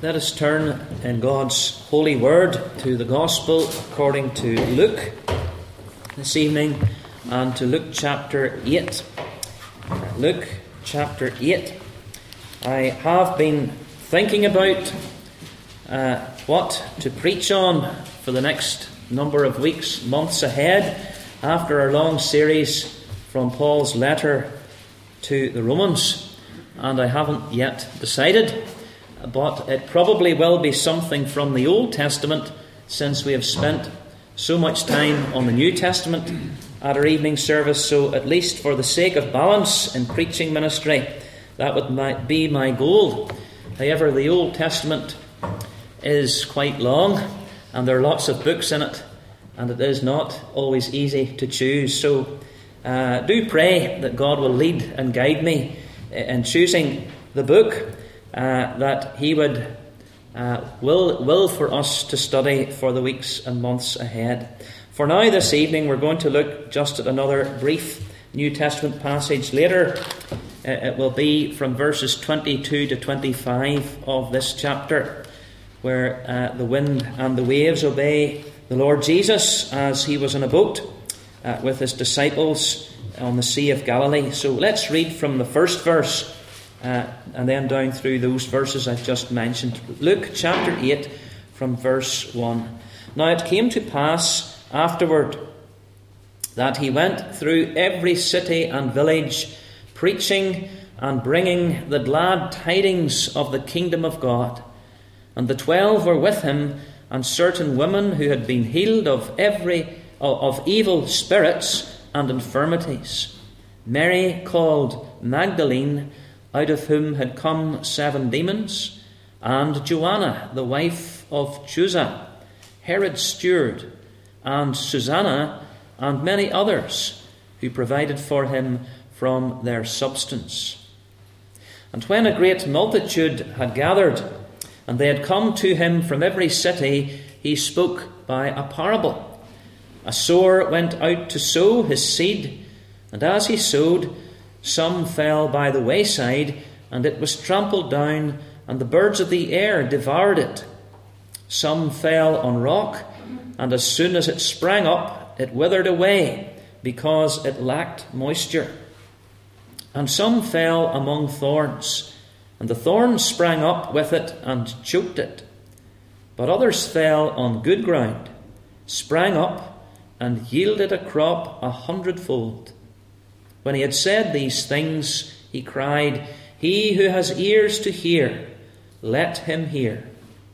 Let us turn in God's holy word to the Gospel according to Luke this evening, and to Luke chapter 8. Luke chapter 8. I have been thinking about what to preach on for the next number of weeks, months ahead, after our long series from Paul's letter to the Romans, and I haven't yet decided. But it probably will be something from the Old Testament, since we have spent so much time on the New Testament at our evening service. So at least for the sake of balance in preaching ministry, that would be my goal. However, the Old Testament is quite long, and there are lots of books in it, and it is not always easy to choose. So do pray that God will lead and guide me in choosing the book that He would will for us to study for the weeks and months ahead. For now, this evening, we're going to look just at another brief New Testament passage. Later, it will be from verses 22 to 25 of this chapter, where the wind and the waves obey the Lord Jesus as He was in a boat with His disciples on the Sea of Galilee. So let's read from the first verse and then down through those verses I've just mentioned. Luke chapter 8 from verse 1. Now it came to pass afterward that He went through every city and village, preaching and bringing the glad tidings of the kingdom of God. And the 12 were with Him, and certain women who had been healed of evil spirits and infirmities. Mary called Magdalene, out of whom had come 7 demons, and Joanna, the wife of Chuza, Herod's steward, and Susanna, and many others, who provided for him from their substance. And when a great multitude had gathered, and they had come to Him from every city, He spoke by a parable. A sower went out to sow his seed, and as he sowed, some fell by the wayside, and it was trampled down, and the birds of the air devoured it. Some fell on rock, and as soon as it sprang up, it withered away, because it lacked moisture. And some fell among thorns, and the thorns sprang up with it and choked it. But others fell on good ground, sprang up, and yielded a crop 100-fold. When He had said these things, He cried, "He who has ears to hear, let him hear."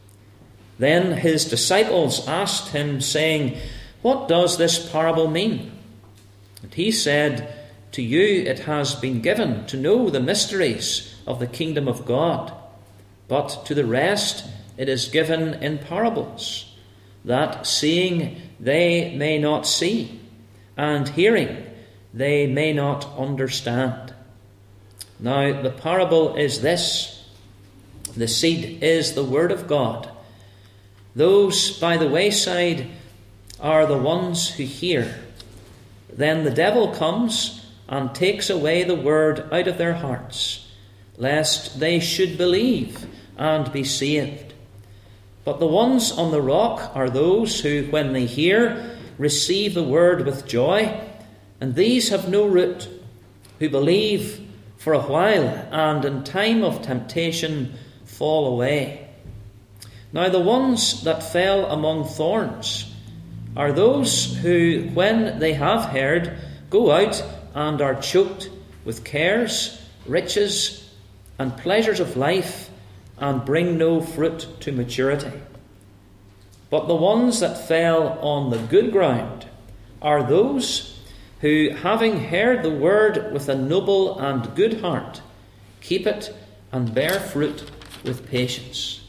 Then His disciples asked Him, saying, "What does this parable mean?" And He said, "To you it has been given to know the mysteries of the kingdom of God, but to the rest it is given in parables, that seeing they may not see, and hearing they may not understand." Now the parable is this: the seed is the word of God. Those by the wayside are the ones who hear. Then the devil comes and takes away the word out of their hearts, lest they should believe and be saved. But the ones on the rock are those who, when they hear, receive the word with joy, and these have no root, who believe for a while, and in time of temptation fall away. Now the ones that fell among thorns are those who, when they have heard, go out and are choked with cares, riches, and pleasures of life, and bring no fruit to maturity. But the ones that fell on the good ground are those who, having heard the word with a noble and good heart, keep it and bear fruit with patience.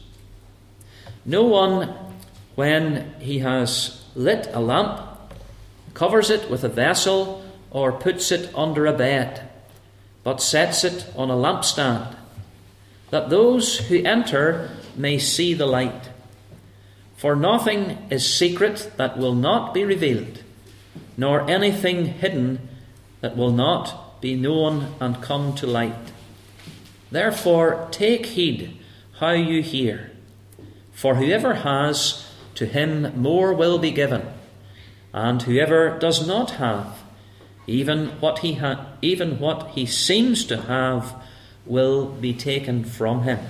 No one, when he has lit a lamp, covers it with a vessel or puts it under a bed, but sets it on a lampstand, that those who enter may see the light. For nothing is secret that will not be revealed, nor anything hidden that will not be known and come to light. Therefore take heed how you hear. For whoever has, to him more will be given, and whoever does not have, even what he seems to have will be taken from him."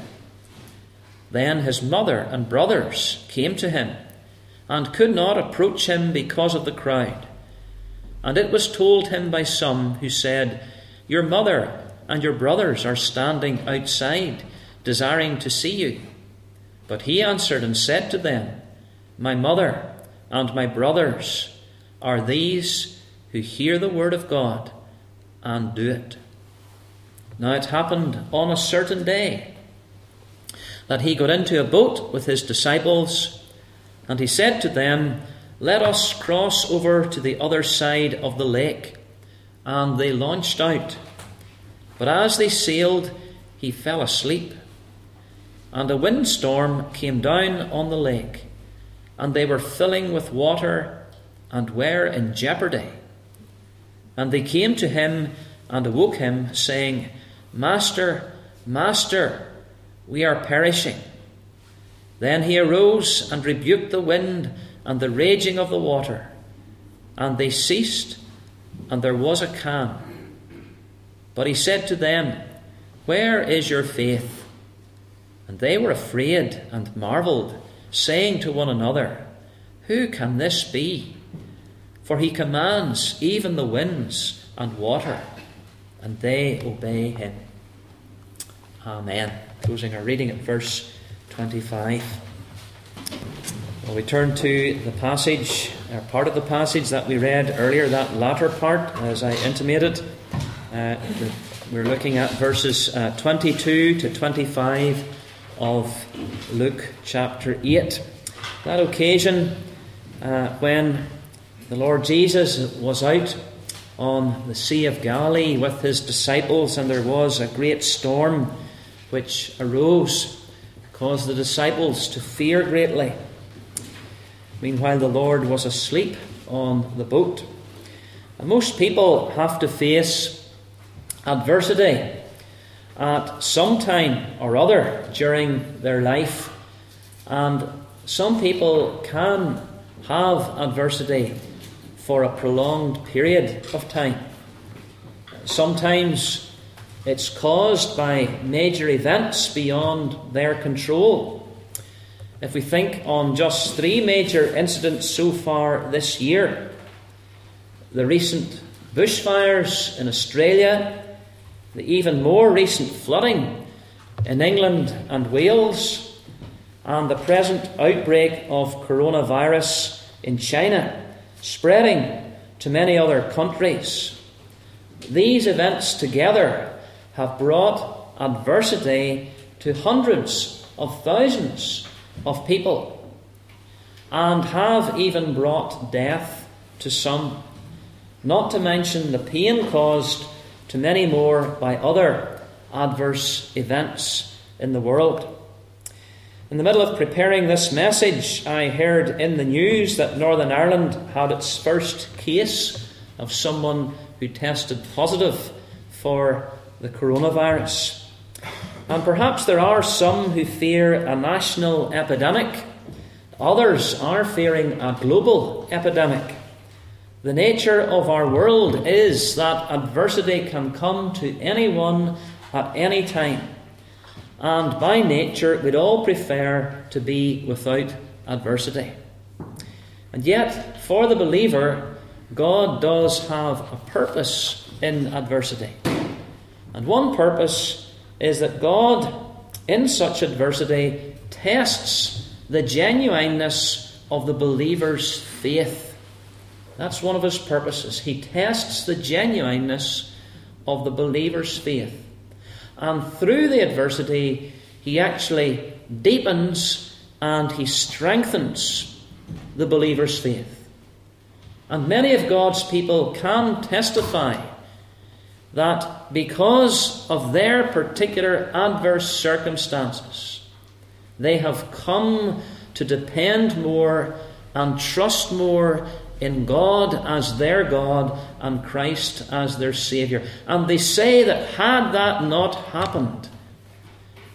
Then his mother and brothers came to him, and could not approach him because of the crowd. And it was told him by some who said, "Your mother and your brothers are standing outside, desiring to see you." But he answered and said to them, "My mother and my brothers are these who hear the word of God and do it." Now it happened on a certain day that he got into a boat with his disciples, and he said to them, "Let us cross over to the other side of the lake." And they launched out. But as they sailed, he fell asleep. And a windstorm came down on the lake, and they were filling with water and were in jeopardy. And they came to him and awoke him, saying, "Master, Master, we are perishing." Then he arose and rebuked the wind and the raging of the water, and they ceased, and there was a calm. But he said to them, "Where is your faith?" And they were afraid and marveled, saying to one another, "Who can this be? For he commands even the winds and water, and they obey him." Amen. Closing our reading at verse 25. Well, we turn to the passage, or part of the passage that we read earlier, that latter part, as I intimated. We're looking at verses 22 to 25 of Luke chapter 8. That occasion when the Lord Jesus was out on the Sea of Galilee with his disciples, and there was a great storm which arose, caused the disciples to fear greatly. Meanwhile, the Lord was asleep on the boat. And most people have to face adversity at some time or other during their life. And some people can have adversity for a prolonged period of time. Sometimes it's caused by major events beyond their control. If we think on just 3 major incidents so far this year: the recent bushfires in Australia, the even more recent flooding in England and Wales, and the present outbreak of coronavirus in China, spreading to many other countries. These events together have brought adversity to hundreds of thousands of people, and have even brought death to some, not to mention the pain caused to many more by other adverse events in the world. In the middle of preparing this message, I heard in the news that Northern Ireland had its first case of someone who tested positive for the coronavirus. And perhaps there are some who fear a national epidemic. Others are fearing a global epidemic. The nature of our world is that adversity can come to anyone at any time. And by nature, we'd all prefer to be without adversity. And yet, for the believer, God does have a purpose in adversity. And one purpose is that God, in such adversity, tests the genuineness of the believer's faith. That's one of his purposes. He tests the genuineness of the believer's faith. And through the adversity, he actually deepens and he strengthens the believer's faith. And many of God's people can testify that because of their particular adverse circumstances, they have come to depend more and trust more in God as their God and Christ as their Saviour. And they say that had that not happened,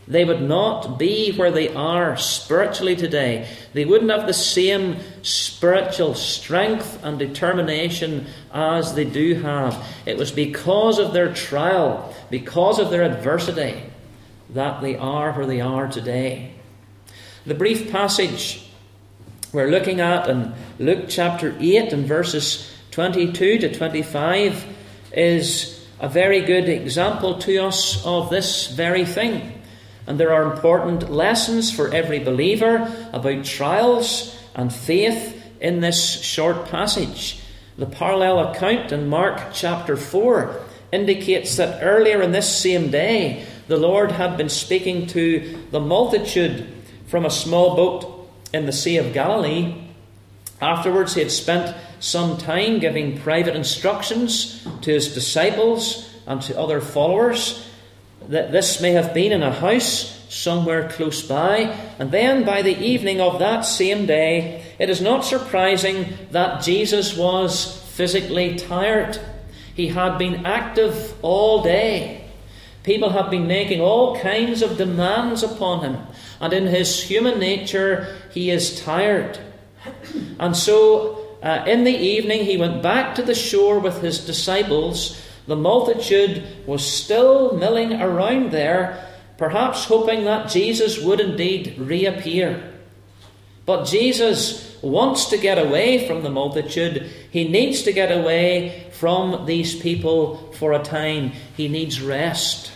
they would not be where they are spiritually today. They wouldn't have the same spiritual strength and determination as they do have. It was because of their trial, because of their adversity, that they are where they are today. The brief passage we're looking at in Luke chapter 8 and verses 22 to 25 is a very good example to us of this very thing. And there are important lessons for every believer about trials and faith in this short passage. The parallel account in Mark chapter 4 indicates that earlier in this same day, the Lord had been speaking to the multitude from a small boat in the Sea of Galilee. Afterwards, he had spent some time giving private instructions to his disciples and to other followers. That this may have been in a house somewhere close by. And then by the evening of that same day, it is not surprising that Jesus was physically tired. He had been active all day. People had been making all kinds of demands upon him. And in his human nature, he is tired. And so in the evening, he went back to the shore with his disciples. The multitude was still milling around there, perhaps hoping that Jesus would indeed reappear. But Jesus wants to get away from the multitude. He needs to get away from these people for a time. He needs rest.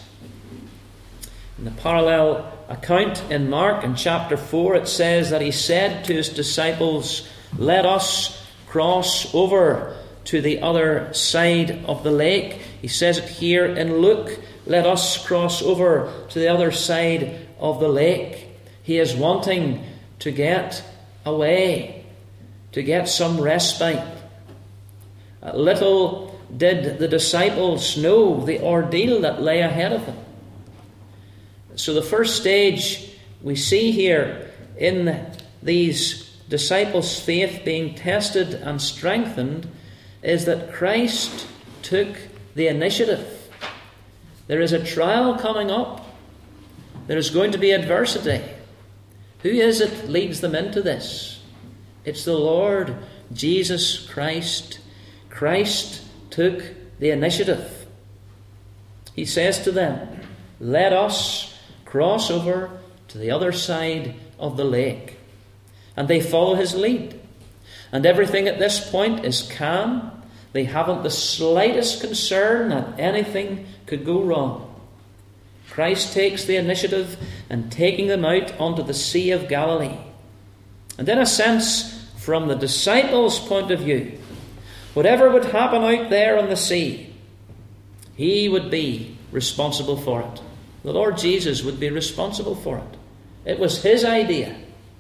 In the parallel account in Mark in chapter 4, it says that he said to his disciples, "Let us cross over to the other side of the lake." He says it here in Luke, "Let us cross over to the other side of the lake." He is wanting to get away, to get some respite. Little did the disciples know the ordeal that lay ahead of them. So the first stage we see here in these disciples' faith being tested and strengthened is that Christ took the initiative. There is a trial coming up. There is going to be adversity. Who is it leads them into this? It's the Lord Jesus Christ. Christ took the initiative. He says to them, "Let us cross over to the other side of the lake." And they follow his lead. And everything at this point is calm. They haven't the slightest concern that anything could go wrong. Christ takes the initiative in taking them out onto the Sea of Galilee. And in a sense, from the disciples' point of view, whatever would happen out there on the sea, he would be responsible for it. The Lord Jesus would be responsible for it. It was his idea.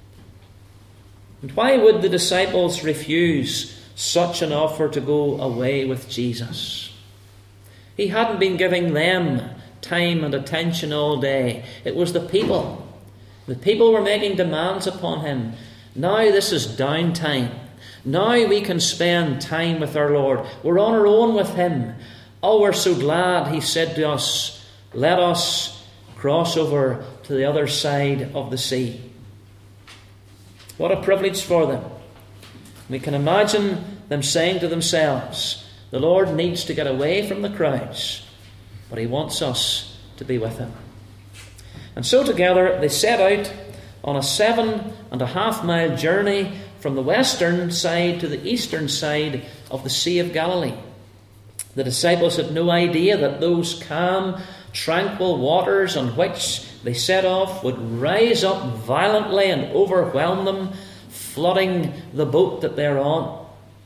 And why would the disciples refuse such an offer to go away with Jesus? He hadn't been giving them time and attention all day. It was the people. The people were making demands upon him. Now this is downtime. Now we can spend time with our Lord. We're on our own with him. Oh, we're so glad, he said to us, "Let us cross over to the other side of the sea." What a privilege for them. We can imagine them saying to themselves, "The Lord needs to get away from the crowds, but he wants us to be with him." And so together they set out on a 7.5-mile journey from the western side to the eastern side of the Sea of Galilee. The disciples had no idea that those calm, tranquil waters on which they set off would rise up violently and overwhelm them, flooding the boat that they're on,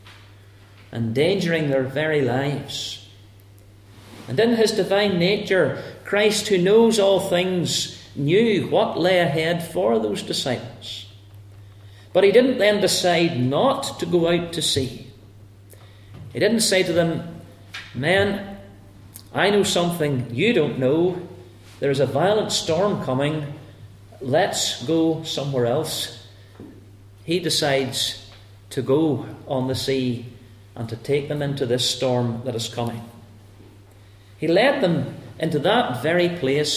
endangering their very lives. And in his divine nature, Christ, who knows all things, knew what lay ahead for those disciples. But he didn't then decide not to go out to sea. He didn't say to them, "Men, I know something you don't know. There's a violent storm coming. Let's go somewhere else." He decides to go on the sea and to take them into this storm that is coming. He led them into that very place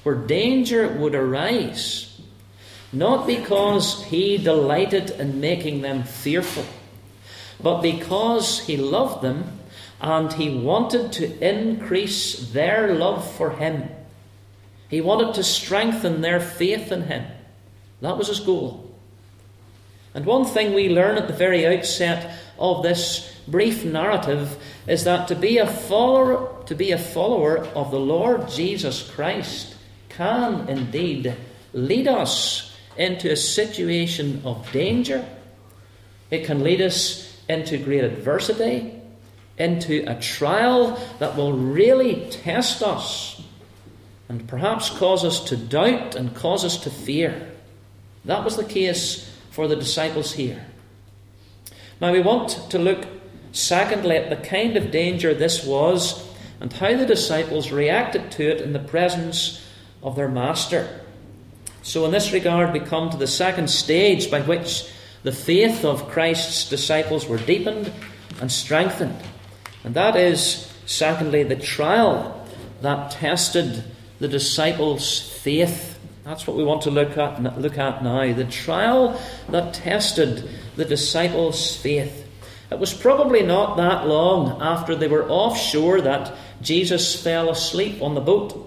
where danger would arise, not because he delighted in making them fearful, but because he loved them and he wanted to increase their love for him. He wanted to strengthen their faith in him. That was his goal. And one thing we learn at the very outset of this brief narrative is that to be a follower of the Lord Jesus Christ can indeed lead us into a situation of danger. It can lead us into great adversity, into a trial that will really test us and perhaps cause us to doubt and cause us to fear. That was the case for the disciples here. Now we want to look secondly at the kind of danger this was and how the disciples reacted to it in the presence of their Master. So in this regard we come to the second stage by which the faith of Christ's disciples were deepened and strengthened. And that is, secondly, the trial that tested the disciples' faith. That's what we want to look at now. The trial that tested the disciples' faith. It was probably not that long after they were offshore that Jesus fell asleep on the boat.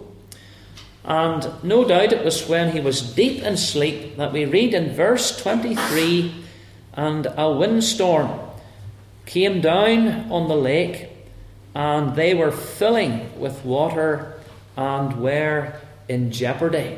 And no doubt it was when he was deep in sleep that we read in verse 23, and a windstorm came down on the lake, and they were filling with water and were in jeopardy.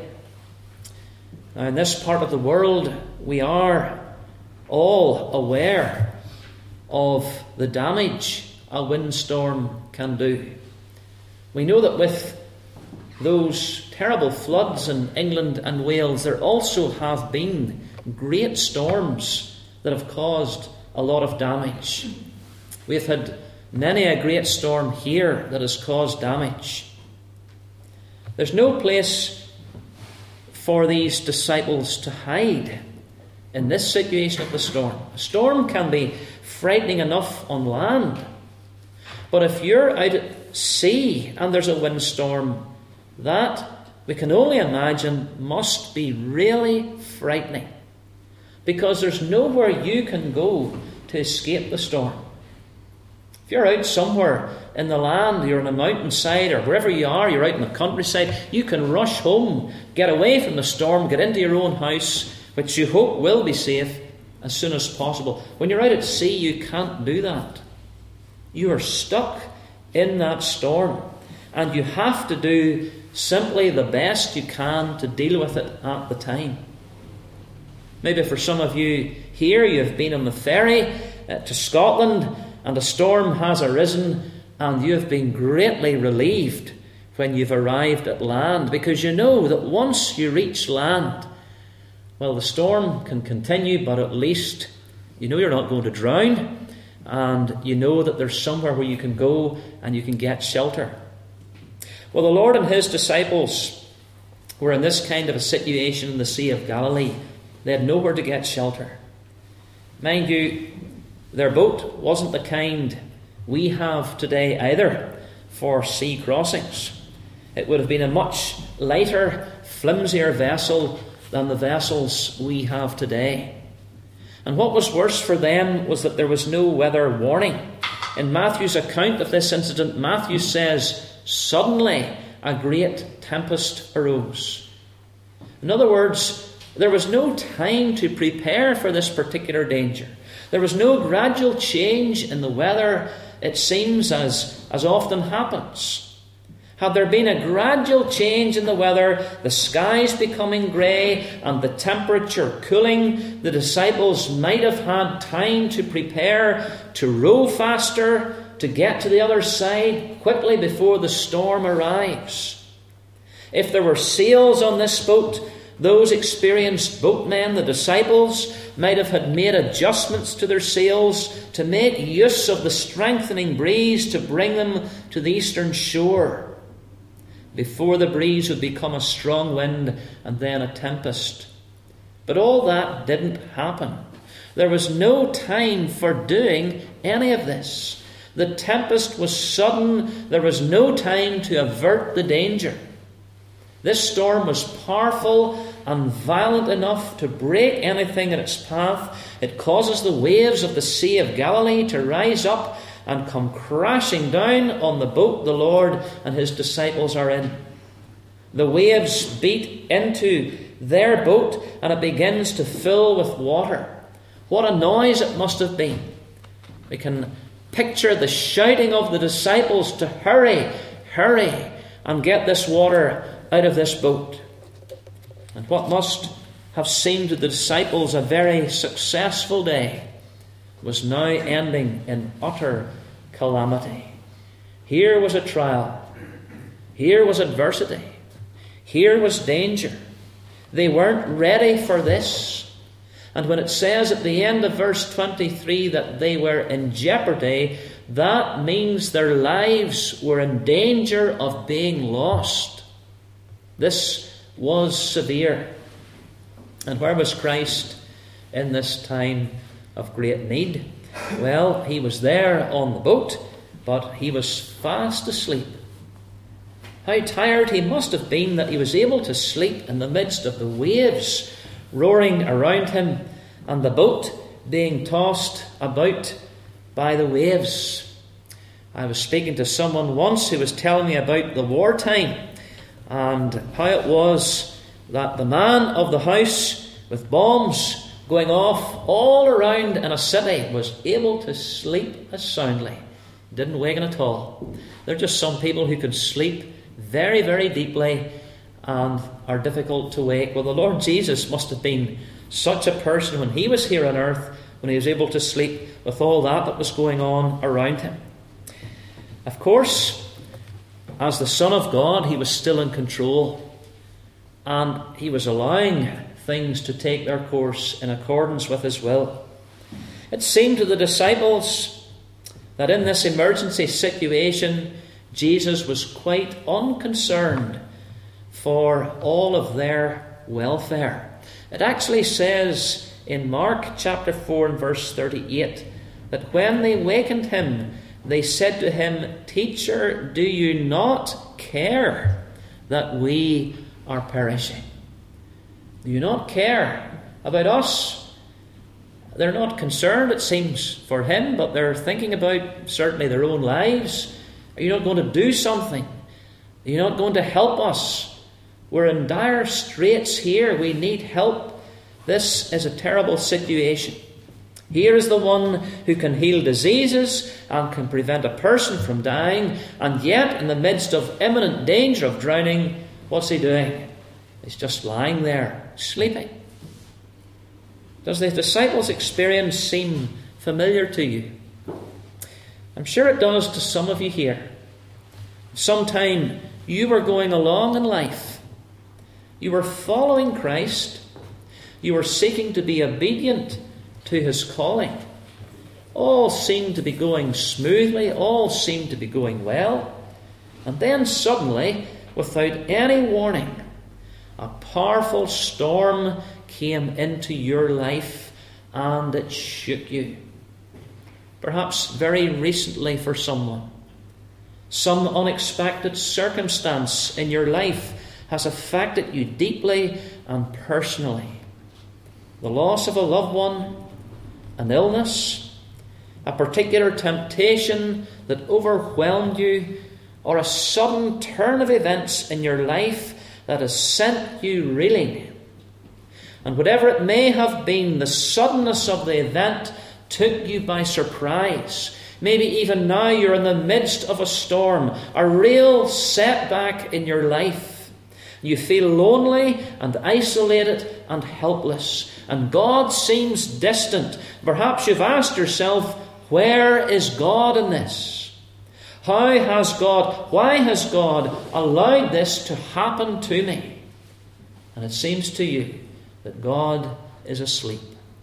Now, in this part of the world, we are all aware of the damage a windstorm can do. We know that with those terrible floods in England and Wales, there also have been great storms that have caused a lot of damage. We've had many a great storm here that has caused damage. There's no place for these disciples to hide in this situation of the storm. A storm can be frightening enough on land, but if you're out at sea and there's a windstorm, that, we can only imagine, must be really frightening, because there's nowhere you can go to escape the storm. If you're out somewhere in the land, you're on a mountainside or wherever you are, you're out in the countryside, you can rush home, get away from the storm, get into your own house, which you hope will be safe, as soon as possible. When you're out at sea, you can't do that. You are stuck in that storm, and you have to do simply the best you can to deal with it at the time. Maybe for some of you here, you've been on the ferry to Scotland, and a storm has arisen, and you have been greatly relieved when you've arrived at land, because you know that once you reach land, well, the storm can continue, but at least you know you're not going to drown, and you know that there's somewhere where you can go and you can get shelter. Well, the Lord and his disciples were in this kind of a situation in the Sea of Galilee. They had nowhere to get shelter. Mind you, their boat wasn't the kind we have today either for sea crossings. It would have been a much lighter, flimsier vessel than the vessels we have today. And what was worse for them was that there was no weather warning. In Matthew's account of this incident, Matthew says, suddenly a great tempest arose. In other words, there was no time to prepare for this particular danger. There was no gradual change in the weather, it seems, as often happens. Had there been a gradual change in the weather, the skies becoming grey and the temperature cooling, the disciples might have had time to prepare, to row faster, to get to the other side quickly before the storm arrives. If there were sails on this boat, those experienced boatmen, the disciples, might have had made adjustments to their sails to make use of the strengthening breeze to bring them to the eastern shore, before the breeze would become a strong wind and then a tempest. But all that didn't happen. There was no time for doing any of this. The tempest was sudden. There was no time to avert the danger. This storm was powerful and violent enough to break anything in its path. It causes the waves of the Sea of Galilee to rise up and come crashing down on the boat the Lord and his disciples are in. The waves beat into their boat and it begins to fill with water. What a noise it must have been. We can picture the shouting of the disciples to hurry, hurry, and get this water out of this boat. And what must have seemed to the disciples a very successful day was now ending in utter calamity. Here was a trial. Here was adversity. Here was danger. They weren't ready for this. And when it says at the end of verse 23 that they were in jeopardy, that means their lives were in danger of being lost. This was severe. And where was Christ in this time of great need? Well, he was there on the boat, but he was fast asleep. How tired he must have been that he was able to sleep in the midst of the waves roaring around him and the boat being tossed about by the waves. I was speaking to someone once who was telling me about the wartime and how it was that the man of the house with bombs going off all around in a city was able to sleep as soundly. Didn't waken at all. There are just some people who can sleep very, very deeply and are difficult to wake. Well, the Lord Jesus must have been such a person when he was here on earth, when he was able to sleep with all that was going on around him. Of course, as the Son of God, he was still in control, and he was allowing things to take their course in accordance with his will. It seemed to the disciples that in this emergency situation, Jesus was quite unconcerned for all of their welfare. It actually says in Mark chapter 4 and verse 38 that when they wakened him, they said to him, "Teacher, do you not care that we are perishing?" Do you not care about us? They're not concerned, it seems, for him, but they're thinking about certainly their own lives. Are you not going to do something? Are you not going to help us? We're in dire straits here. We need help. This is a terrible situation. Here is the one who can heal diseases and can prevent a person from dying, and yet in the midst of imminent danger of drowning, what's he doing? He's just lying there, sleeping. Does the disciples' experience seem familiar to you? I'm sure it does to some of you here. Sometime you were going along in life. You were following Christ. You were seeking to be obedient to his calling. All seemed to be going smoothly. All seemed to be going well. And then suddenly, without any warning, a powerful storm came into your life and it shook you. Perhaps very recently for someone. Some unexpected circumstance in your life has affected you deeply and personally. The loss of a loved one, an illness, a particular temptation that overwhelmed you, or a sudden turn of events in your life that has sent you reeling. And whatever it may have been, the suddenness of the event took you by surprise. Maybe even now you're in the midst of a storm, a real setback in your life. You feel lonely and isolated and helpless, and God seems distant. Perhaps you've asked yourself, where is God in this? Why has God allowed this to happen to me? And it seems to you that God is asleep.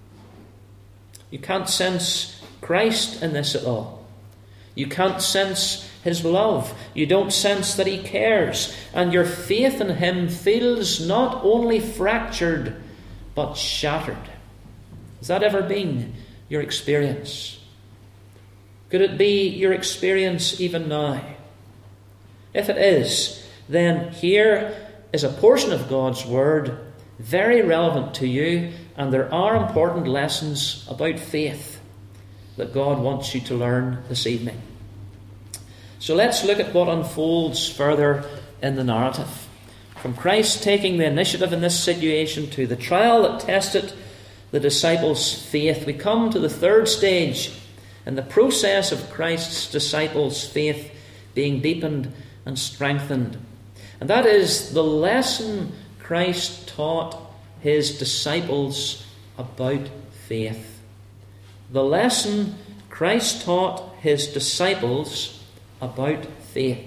You can't sense Christ in this at all. You can't sense his love. You don't sense that he cares. And your faith in him feels not only fractured, but shattered. Has that ever been your experience? Could it be your experience even now? If it is, then hear is a portion of God's Word, very relevant to you, and there are important lessons about faith that God wants you to learn this evening. So let's look at what unfolds further in the narrative. From Christ taking the initiative in this situation to the trial that tested the disciples' faith, we come to the third stage in the process of Christ's disciples' faith being deepened and strengthened. And that is the lesson Christ taught his disciples about faith. The lesson Christ taught his disciples about faith.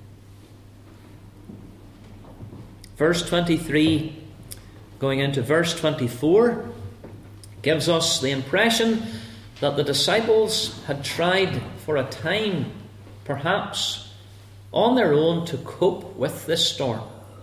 Verse 23, going into verse 24, gives us the impression that the disciples had tried for a time, perhaps, on their own to cope with this storm.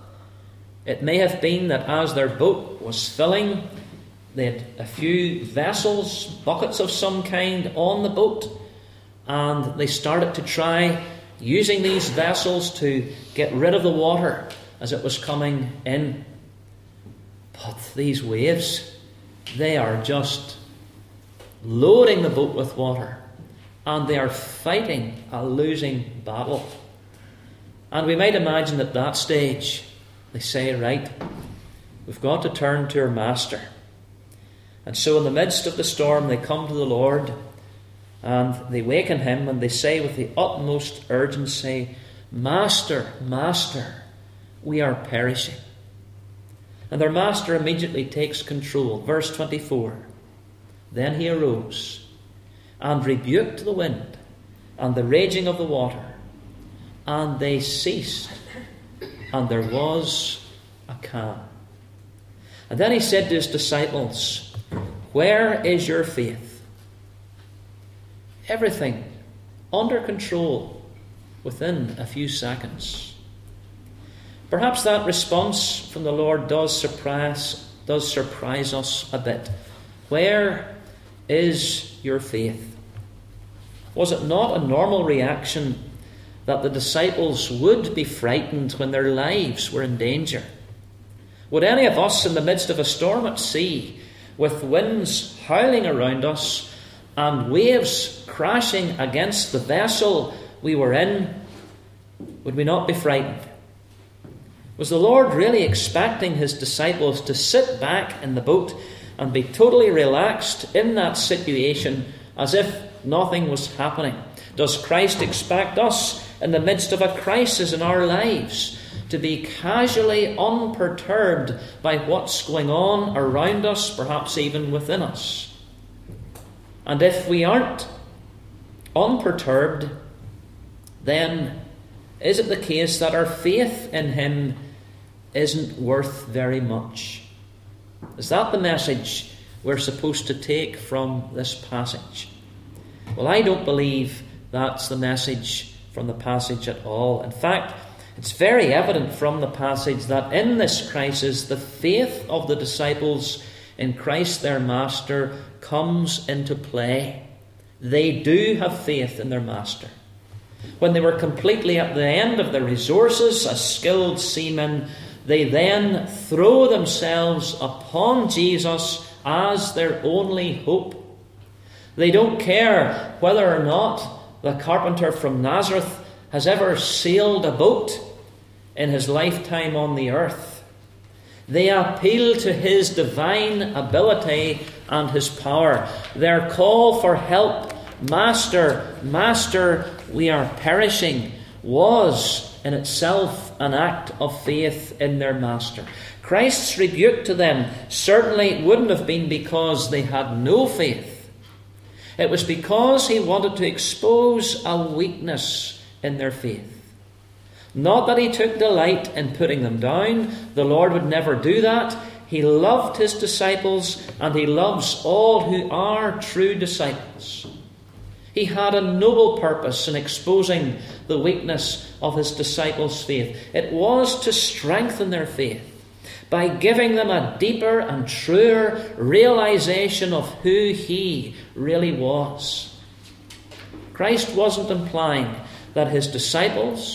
It may have been that as their boat was filling, they had a few vessels, buckets of some kind, on the boat, and they started to try using these vessels to get rid of the water as it was coming in. But these waves, they are just loading the boat with water, and they are fighting a losing battle. And we might imagine at that stage, they say, right, we've got to turn to our Master. And so in the midst of the storm, they come to the Lord, and they waken him, and they say with the utmost urgency, Master, Master, we are perishing. And their Master immediately takes control. Verse 24, then he arose and rebuked the wind and the raging of the water, and they ceased, and there was a calm. And then he said to his disciples, where is your faith? Everything under control within a few seconds. Perhaps that response from the Lord does surprise us a bit. Where is your faith? Was it not a normal reaction that the disciples would be frightened when their lives were in danger? Would any of us, in the midst of a storm at sea, with winds howling around us and waves crashing against the vessel we were in, would we not be frightened? Was the Lord really expecting his disciples to sit back in the boat and be totally relaxed in that situation as if nothing was happening? Does Christ expect us in the midst of a crisis in our lives to be casually unperturbed by what's going on around us, perhaps even within us? And if we aren't unperturbed, then is it the case that our faith in him isn't worth very much? Is that the message we're supposed to take from this passage? Well, I don't believe that's the message from the passage at all. In fact, it's very evident from the passage that in this crisis, the faith of the disciples in Christ their Master comes into play. They do have faith in their Master. When they were completely at the end of their resources as skilled seamen, they then throw themselves upon Jesus as their only hope. They don't care whether or not the carpenter from Nazareth has ever sailed a boat in his lifetime on the earth. They appeal to his divine ability and his power. Their call for help, Master, Master, we are perishing, was in itself an act of faith in their Master. Christ's rebuke to them certainly wouldn't have been because they had no faith. It was because he wanted to expose a weakness in their faith. Not that he took delight in putting them down. The Lord would never do that. He loved his disciples, and he loves all who are true disciples. He had a noble purpose in exposing the weakness of his disciples' faith. It was to strengthen their faith by giving them a deeper and truer realization of who he really was. Christ wasn't implying that his disciples,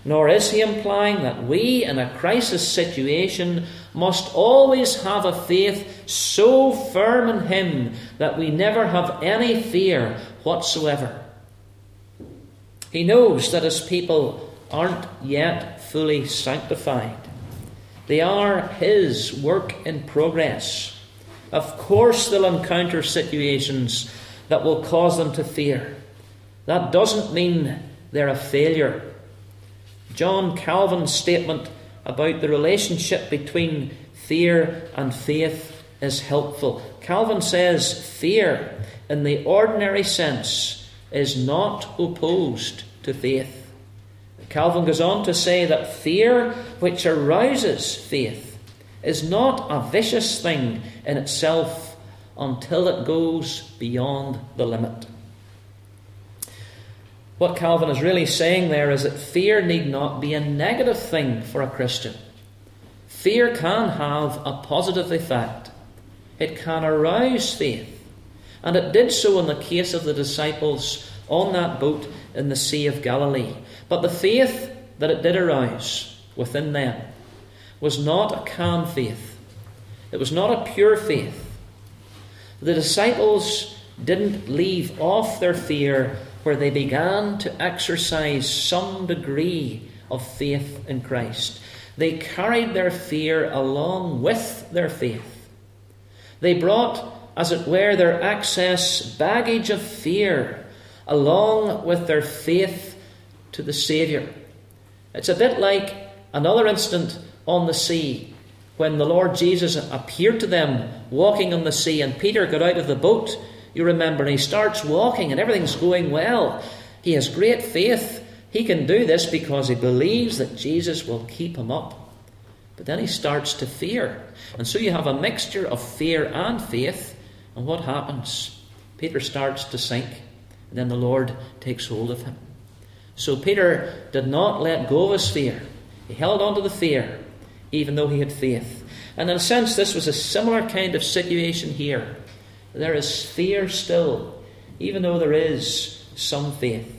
Nor is he implying that we, in a crisis situation, must always have a faith so firm in him that we never have any fear whatsoever. He knows that his people aren't yet fully sanctified. They are his work in progress. Of course they'll encounter situations that will cause them to fear. That doesn't mean they're a failure. John Calvin's statement about the relationship between fear and faith is helpful. Calvin says fear, in the ordinary sense, is not opposed to faith. Calvin goes on to say that fear which arouses faith is not a vicious thing in itself until it goes beyond the limit. What Calvin is really saying there is that fear need not be a negative thing for a Christian. Fear can have a positive effect. It can arouse faith. And it did so in the case of the disciples on that boat in the Sea of Galilee. But the faith that it did arouse within them was not a calm faith. It was not a pure faith. The disciples didn't leave off their fear where they began to exercise some degree of faith in Christ. They carried their fear along with their faith. They brought, as it were, their excess baggage of fear along with their faith to the Saviour. It's a bit like another incident on the sea when the Lord Jesus appeared to them walking on the sea, and Peter got out of the boat, you remember, and he starts walking and everything's going well. He has great faith. He can do this because he believes that Jesus will keep him up. But then he starts to fear. And so you have a mixture of fear and faith. And what happens? Peter starts to sink. And then the Lord takes hold of him. So Peter did not let go of his fear. He held on to the fear, even though he had faith. And in a sense, this was a similar kind of situation here. There is fear still, even though there is some faith.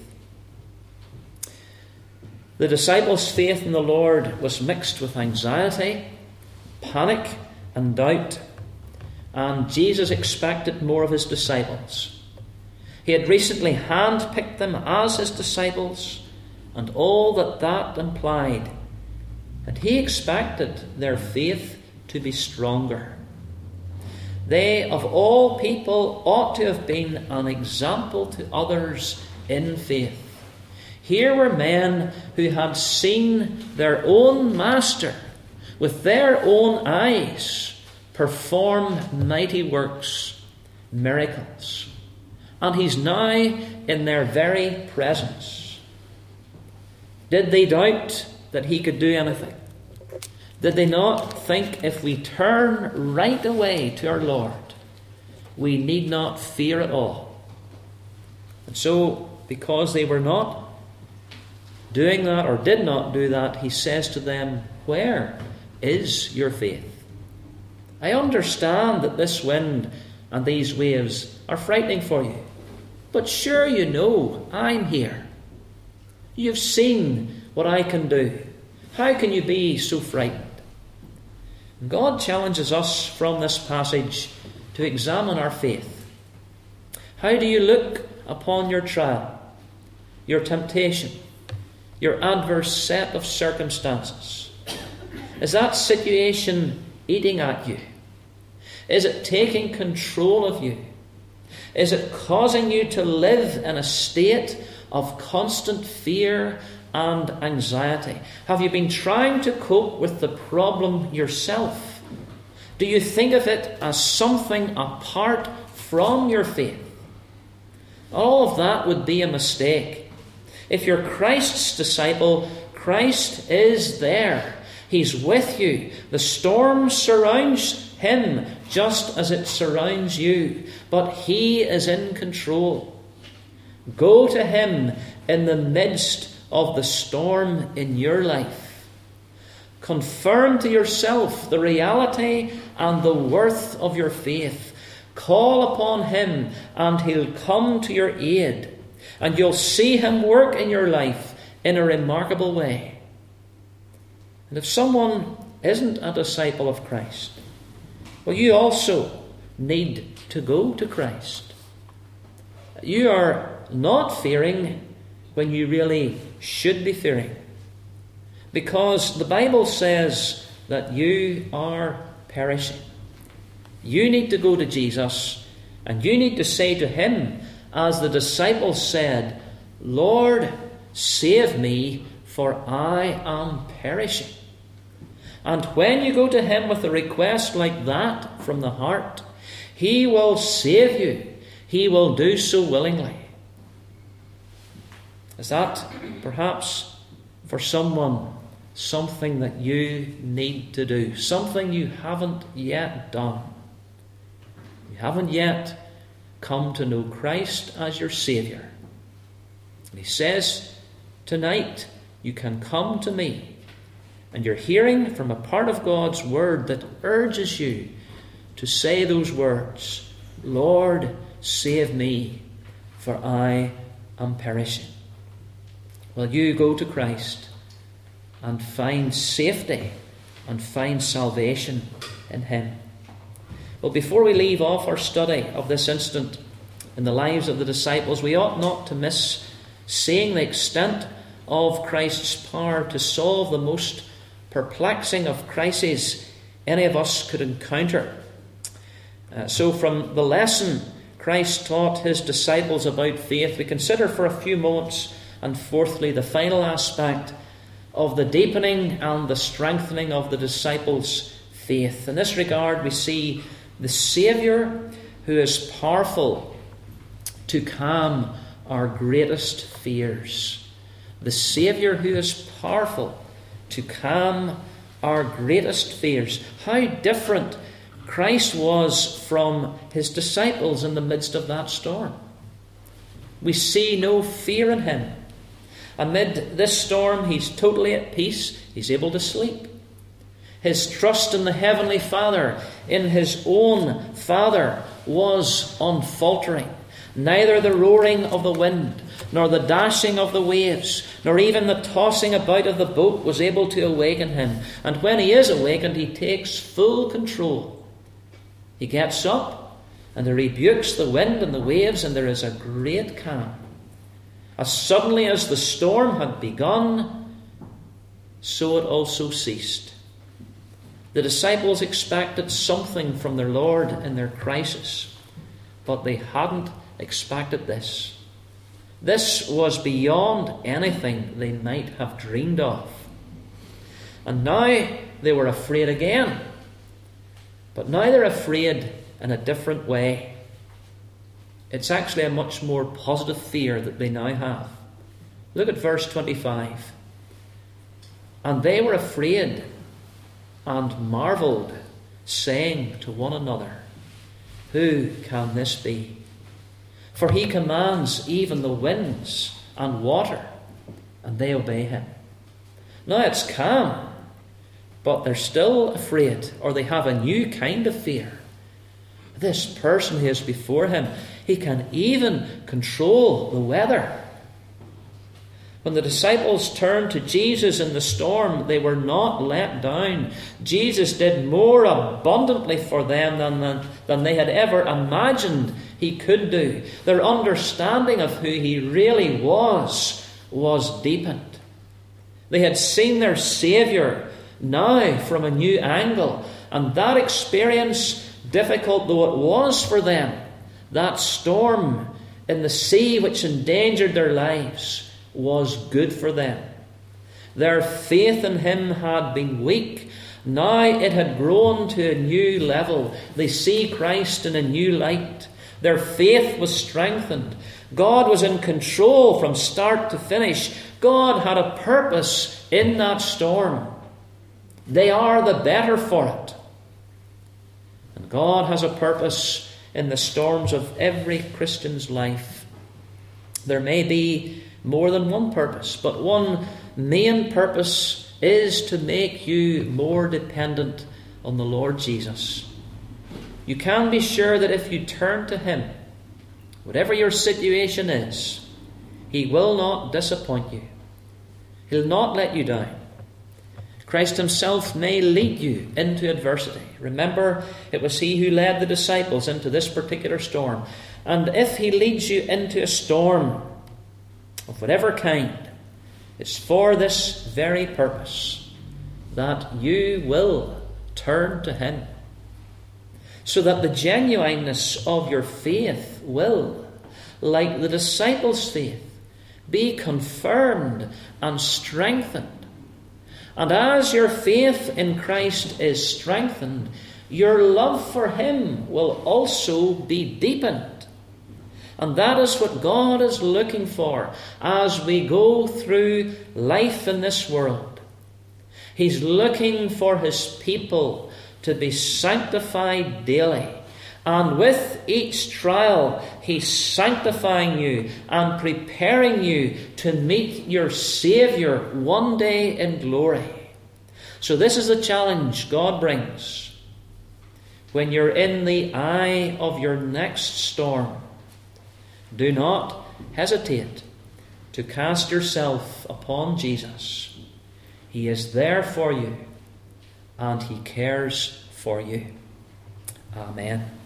The disciples' faith in the Lord was mixed with anxiety, panic, and doubt. And Jesus expected more of his disciples. He had recently handpicked them as his disciples, and all that implied. And he expected their faith to be stronger. They, of all people, ought to have been an example to others in faith. Here were men who had seen their own master with their own eyes perform mighty works, miracles. And he's now in their very presence. Did they doubt that he could do anything? Did they not think if we turn right away to our Lord, we need not fear at all? And so, because they were not doing that or did not do that, he says to them, where is your faith? I understand that this wind and these waves are frightening for you, but sure you know I'm here. You've seen what I can do. How can you be so frightened? God challenges us from this passage to examine our faith. How do you look upon your trial, your temptation, your adverse set of circumstances? Is that situation eating at you? Is it taking control of you? Is it causing you to live in a state of constant fear and anxiety? Have you been trying to cope with the problem yourself? Do you think of it as something apart from your faith? All of that would be a mistake. If you're Christ's disciple, Christ is there. He's with you. The storm surrounds him just as it surrounds you, but he is in control. Go to him in the midst of the storm in your life. Confirm to yourself the reality and the worth of your faith. Call upon him and he'll come to your aid. And you'll see him work in your life in a remarkable way. And if someone isn't a disciple of Christ, well, you also need to go to Christ. You are not fearing when you really should be fearing, because the Bible says that you are perishing. You need to go to Jesus, and you need to say to him, as the disciples said, Lord, save me, for I am perishing. And when you go to him with a request like that from the heart, he will save you. He will do so willingly. Is that perhaps for someone something that you need to do? Something you haven't yet done? You haven't yet come to know Christ as your Saviour. And he says, tonight you can come to me, and you're hearing from a part of God's word that urges you to say those words, Lord, save me, for I am perishing. Well, you go to Christ and find safety and find salvation in him. Well, before we leave off our study of this incident in the lives of the disciples, we ought not to miss seeing the extent of Christ's power to solve the most perplexing of crises any of us could encounter. So from the lesson Christ taught his disciples about faith, we consider for a few moments, and fourthly, the final aspect of the deepening and the strengthening of the disciples' faith. In this regard, we see the Saviour who is powerful to calm our greatest fears. The Saviour who is powerful to calm our greatest fears. How different Christ was from his disciples in the midst of that storm. We see no fear in him. Amid this storm, he's totally at peace. He's able to sleep. His trust in the Heavenly Father, in his own Father, was unfaltering. Neither the roaring of the wind, nor the dashing of the waves, nor even the tossing about of the boat was able to awaken him. And when he is awakened, he takes full control. He gets up and he rebukes the wind and the waves, and there is a great calm. As suddenly as the storm had begun, so it also ceased. The disciples expected something from their Lord in their crisis, but they hadn't expected this. This was beyond anything they might have dreamed of. And now they were afraid again. But now they're afraid in a different way. It's actually a much more positive fear that they now have. Look at verse 25. And they were afraid and marvelled, saying to one another, who can this be? For he commands even the winds and water, and they obey him. Now it's calm, but they're still afraid, or they have a new kind of fear. This person who is before him, he can even control the weather. When the disciples turned to Jesus in the storm, they were not let down. Jesus did more abundantly for them than they had ever imagined he could do. Their understanding of who he really was deepened. They had seen their Saviour now from a new angle, and that experience, difficult though it was for them, that storm in the sea which endangered their lives, was good for them. Their faith in him had been weak. Now it had grown to a new level. They see Christ in a new light. Their faith was strengthened. God was in control from start to finish. God had a purpose in that storm. They are the better for it. And God has a purpose in the storms of every Christian's life. There may be more than one purpose, but one main purpose is to make you more dependent on the Lord Jesus. You can be sure that if you turn to him, whatever your situation is, he will not disappoint you. He'll not let you down. Christ himself may lead you into adversity. Remember, it was he who led the disciples into this particular storm. And if he leads you into a storm of whatever kind, it's for this very purpose, that you will turn to him, so that the genuineness of your faith will, like the disciples' faith, be confirmed and strengthened. And as your faith in Christ is strengthened, your love for him will also be deepened. And that is what God is looking for as we go through life in this world. He's looking for his people to be sanctified daily. And with each trial, he's sanctifying you and preparing you to meet your Saviour one day in glory. So this is the challenge God brings. When you're in the eye of your next storm, do not hesitate to cast yourself upon Jesus. He is there for you, and he cares for you. Amen.